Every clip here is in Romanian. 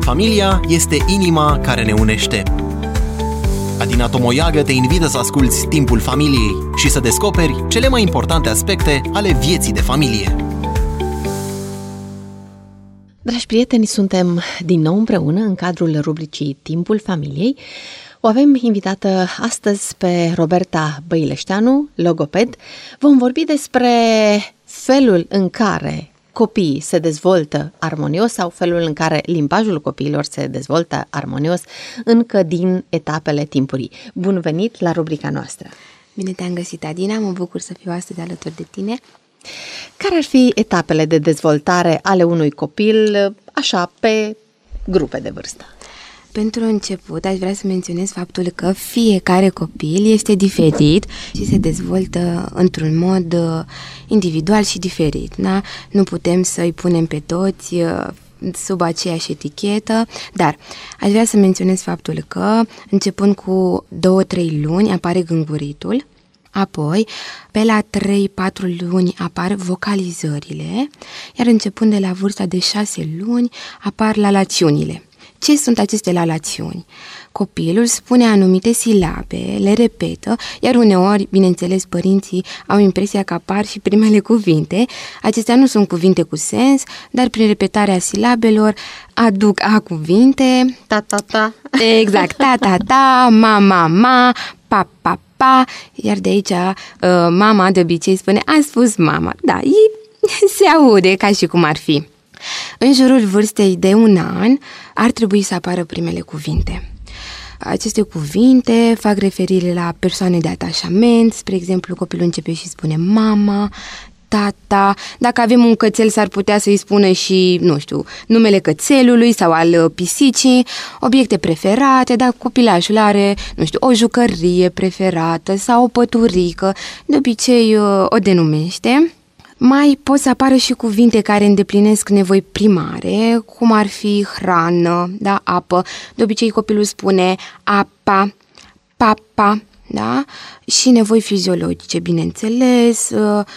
Familia este inima care ne unește. Adina Tomoiagă te invită să asculți Timpul Familiei și să descoperi cele mai importante aspecte ale vieții de familie. Dragi prieteni, suntem din nou împreună în cadrul rubricii Timpul Familiei. O avem invitată astăzi pe Roberta Băileșteanu, logoped. Vom vorbi despre felul în care copiii se dezvoltă armonios sau felul în care limbajul copiilor se dezvoltă armonios încă din etapele timpurii. Bun venit la rubrica noastră! Bine te-am găsit, Adina, mă bucur să fiu astăzi alături de tine. Care ar fi etapele de dezvoltare ale unui copil, așa, pe grupe de vârstă? Pentru început, aș vrea să menționez faptul că fiecare copil este diferit și se dezvoltă într-un mod individual și diferit. Da? Nu putem să-i punem pe toți sub aceeași etichetă, dar aș vrea să menționez faptul că, începând cu 2-3 luni, apare gânguritul, apoi, pe la 3-4 luni apar vocalizările, iar începând de la vârsta de 6 luni apar lalațiunile. Ce sunt aceste lalațiuni? Copilul spune anumite silabe, le repetă, iar uneori, bineînțeles, părinții au impresia că apar și primele cuvinte. Acestea nu sunt cuvinte cu sens, dar prin repetarea silabelor aduc cuvinte. Ta-ta-ta. Exact, ta-ta-ta, ma-ma-ma, pa-pa-pa, iar de aici mama de obicei spune, a spus mama. Da, se aude ca și cum ar fi. În jurul vârstei de 1 an ar trebui să apară primele cuvinte. Aceste cuvinte fac referire la persoane de atașament, spre exemplu, copilul începe și spune mama, tata, dacă avem un cățel s-ar putea să-i spună și, nu știu, numele cățelului sau al pisicii, obiecte preferate, dacă copilașul are, nu știu, o jucărie preferată sau o păturică, de obicei o denumește. Mai pot să apară și cuvinte care îndeplinesc nevoi primare, cum ar fi hrană, da, apă. De obicei copilul spune apa, papa, da? Și nevoi fiziologice, bineînțeles.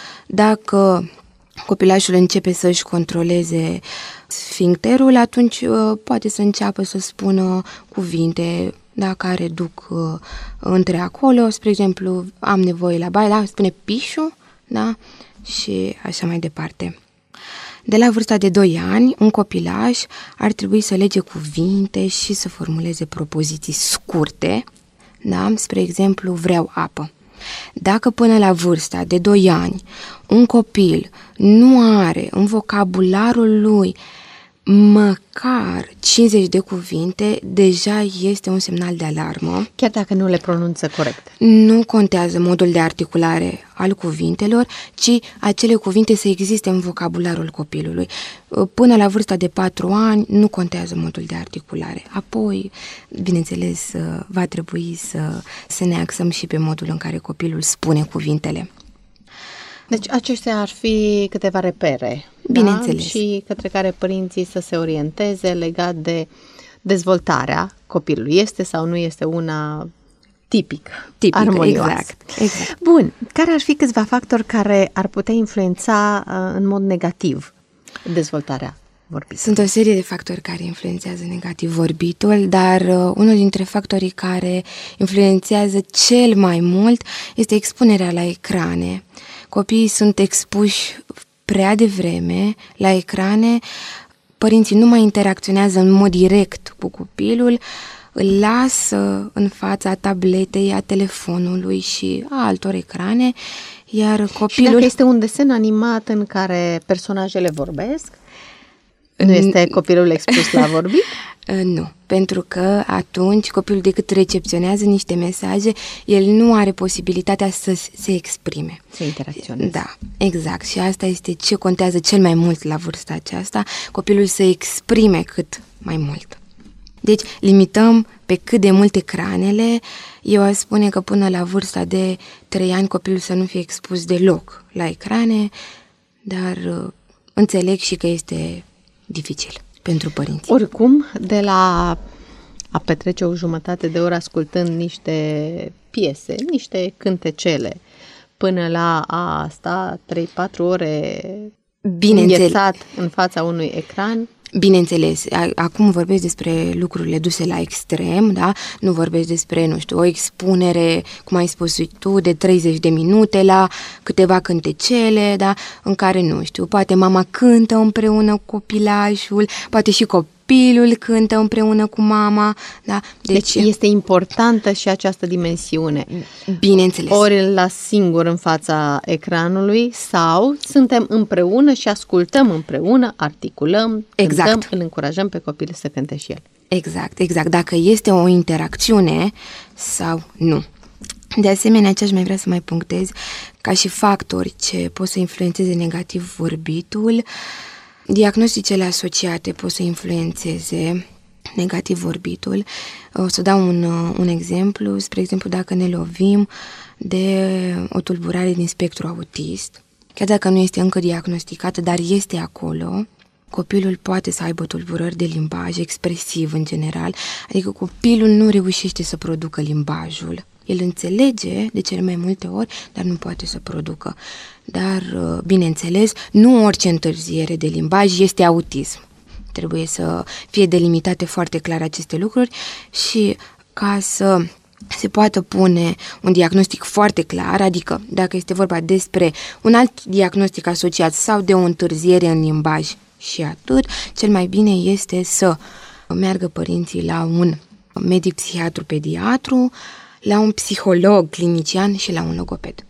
Dacă copilașul începe să-și controleze sfincterul, atunci poate să înceapă să spună cuvinte, da, care duc între acolo. Spre exemplu, am nevoie la baie, da? Spune pișu, da? Și așa mai departe. De la vârsta de 2 ani, un copilaș ar trebui să lege cuvinte și să formuleze propoziții scurte, da? Spre exemplu, vreau apă. Dacă până la vârsta de 2 ani un copil nu are în vocabularul lui măcar 50 de cuvinte, deja este un semnal de alarmă. Chiar dacă nu le pronunță corect. Nu contează modul de articulare al cuvintelor, ci acele cuvinte să existe în vocabularul copilului. Până la vârsta de 4 ani nu contează modul de articulare. Apoi, bineînțeles, va trebui să ne axăm și pe modul în care copilul spune cuvintele. Deci acestea ar fi câteva repere, bineînțeles, da? Și către care părinții să se orienteze legat de dezvoltarea copilului. Este sau nu este una tipică, armonioasă. Exact. Bun, care ar fi câțiva factori care ar putea influența în mod negativ dezvoltarea vorbitului? Sunt o serie de factori care influențează negativ vorbitul, dar unul dintre factorii care influențează cel mai mult este expunerea la ecrane. Copiii sunt expuși prea devreme la ecrane, părinții nu mai interacționează în mod direct cu copilul, îl lasă în fața tabletei, a telefonului și a altor ecrane, iar copilul... Și dacă este un desen animat în care personajele vorbesc, nu este copilul expus la vorbit? Nu, pentru că atunci copilul decât recepționează niște mesaje, el nu are posibilitatea să se exprime. Să interacționeze. Da, exact. Și asta este ce contează cel mai mult la vârsta aceasta, copilul să exprime cât mai mult. Deci limităm pe cât de mult ecranele. Eu aș spune că până la vârsta de 3 ani copilul să nu fie expus deloc la ecrane, dar înțeleg și că este dificil pentru părinți. Oricum, de la a petrece o jumătate de oră ascultând niște piese, niște cântecele, până la a sta 3-4 ore înghețat în fața unui ecran. Bineînțeles, acum vorbesc despre lucrurile duse la extrem, da? Nu vorbesc despre, nu știu, o expunere, cum ai spus tu, de 30 de minute la câteva cântecele, da? În care, nu știu, poate mama cântă împreună cu copilajul, poate și copilul cântă împreună cu mama, da? Deci este importantă și această dimensiune. Bineînțeles. Ori îl las singur în fața ecranului sau suntem împreună și ascultăm împreună, articulăm, exact. cântăm, îl încurajăm pe copil să cânte și el. Exact. Dacă este o interacțiune sau nu. De asemenea, ce aș mai vrea să mai punctez, ca și factori ce pot să influențeze negativ vorbitul, diagnosticele asociate pot să influențeze negativ vorbitul. O să dau un exemplu. Spre exemplu, dacă ne lovim de o tulburare din spectru autist, chiar dacă nu este încă diagnosticată, dar este acolo, copilul poate să aibă tulburări de limbaj expresiv în general, adică copilul nu reușește să producă limbajul. El înțelege de cele mai multe ori, dar nu poate să producă. Dar, bineînțeles, nu orice întârziere de limbaj este autism. Trebuie să fie delimitate foarte clar aceste lucruri și ca să se poată pune un diagnostic foarte clar, adică dacă este vorba despre un alt diagnostic asociat sau de o întârziere în limbaj și atât, cel mai bine este să meargă părinții la un medic psihiatru-pediatru, la un psiholog clinician și la un logoped.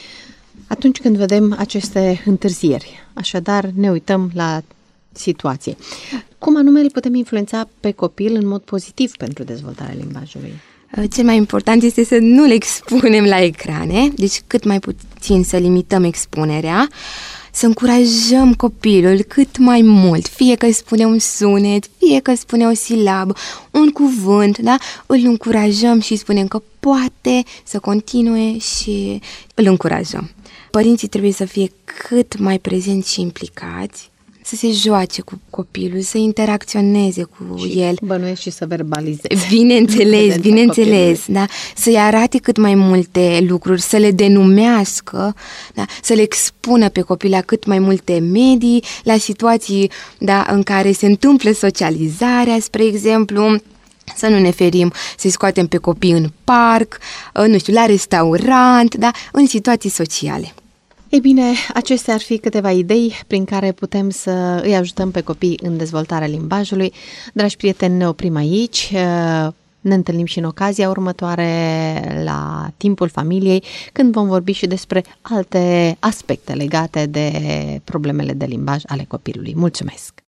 Atunci când vedem aceste întârzieri, așadar ne uităm la situație. Cum anume îl putem influența pe copil în mod pozitiv pentru dezvoltarea limbajului? Cel mai important este să nu le expunem la ecrane, deci cât mai puțin să limităm expunerea, să încurajăm copilul cât mai mult, fie că spune un sunet, fie că spune o silabă, un cuvânt, da? Îl încurajăm și spunem că poate să continue și îl încurajăm. Părinții trebuie să fie cât mai prezenți și implicați, să se joace cu copilul, să interacționeze cu și el. Bănuiesc și să verbalizeze. Bineînțeles, da? Să-i arate cât mai multe lucruri, să le denumească, da? Să le expună pe copil la cât mai multe medii, la situații, da, în care se întâmplă socializarea, spre exemplu. Să nu ne ferim să-i scoatem pe copii în parc, nu știu, la restaurant, da? În situații sociale. Ei bine, acestea ar fi câteva idei prin care putem să îi ajutăm pe copii în dezvoltarea limbajului. Dragi prieteni, ne oprim aici. Ne întâlnim și în ocazia următoare la Timpul Familiei, când vom vorbi și despre alte aspecte legate de problemele de limbaj ale copilului. Mulțumesc!